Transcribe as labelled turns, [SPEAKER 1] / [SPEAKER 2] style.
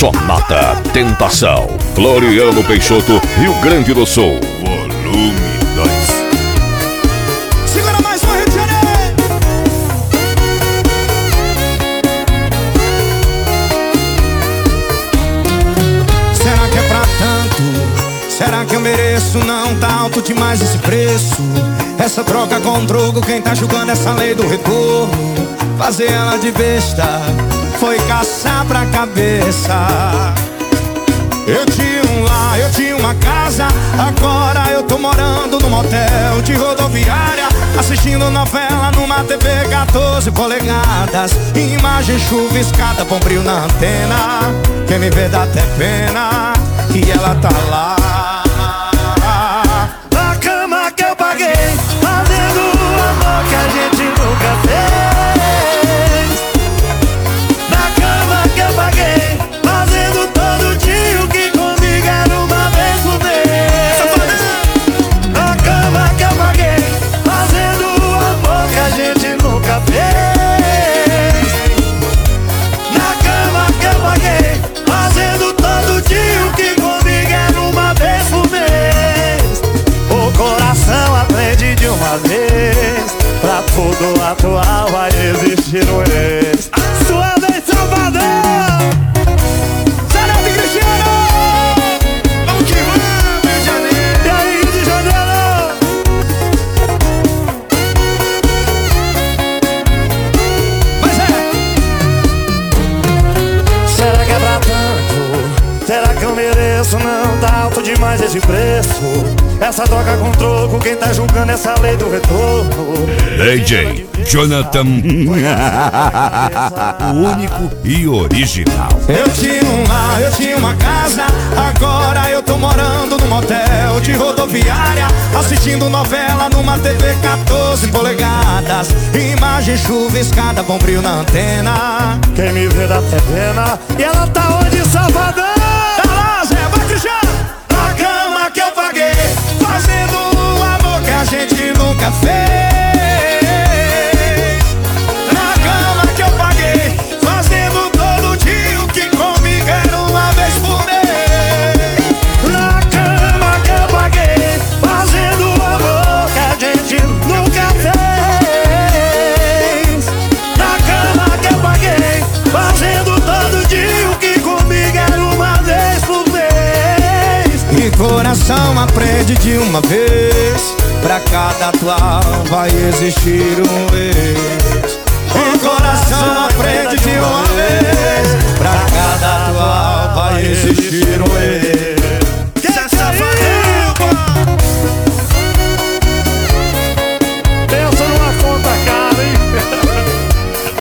[SPEAKER 1] Sonata Tentação, Floriano Peixoto, Rio Grande do Sul.
[SPEAKER 2] Volume 2.
[SPEAKER 3] Segura mais um, Rio de Janeiro. Será que é pra tanto? Será que eu mereço? Não tá alto demais esse preço. Essa troca com drogo, quem tá julgando essa lei do retorno? Fazer ela de besta foi caçar pra cabeça. Eu tinha um lar, eu tinha uma casa, agora eu tô morando num motel de rodoviária, assistindo novela numa TV 14 polegadas. Imagem chuviscada, bombril na antena. Quem me vê dá até pena, e ela tá lá
[SPEAKER 4] na cama que eu paguei, fazendo o amor que a gente nunca fez. Na cama que eu paguei, fazendo todo dia o que comigo era uma vez por mês. Na cama que eu paguei, fazendo o amor que a gente nunca fez. Na cama que eu paguei, fazendo todo dia o que comigo era uma vez por mês. O coração aprende de uma vez, pra tudo atual vai existir um ex. Sua vez, Salvador!
[SPEAKER 3] Sarete Cristiano! Vamos que vamos, Rio de Janeiro!
[SPEAKER 4] E aí, Rio de Janeiro?
[SPEAKER 3] Mas é!
[SPEAKER 4] Será que é pra tanto? Será que eu mereço? Não tá alto demais esse preço. Essa troca com troco, quem tá julgando essa lei do retorno?
[SPEAKER 1] DJ Jonathan, o único e original.
[SPEAKER 3] Eu tinha um lar, eu tinha uma casa, agora eu tô morando num motel de rodoviária, assistindo novela numa TV 14 polegadas. Imagem chuviscada, bombril na antena.
[SPEAKER 4] Quem me vê dá até pena, e ela tá onde, Salvador?
[SPEAKER 3] Tá lá, Zé, vai que já! Na cama que eu paguei, fazendo o amor que a gente nunca fez. Na cama que eu paguei, fazendo todo dia o que comigo era uma vez por mês.
[SPEAKER 4] Na cama que eu paguei, fazendo o amor que a gente nunca fez. Na cama que eu paguei, fazendo todo dia o que comigo era uma vez por mês.
[SPEAKER 3] E coração aprende de uma vez, pra cada atual vai existir um ex. E coração aprende de uma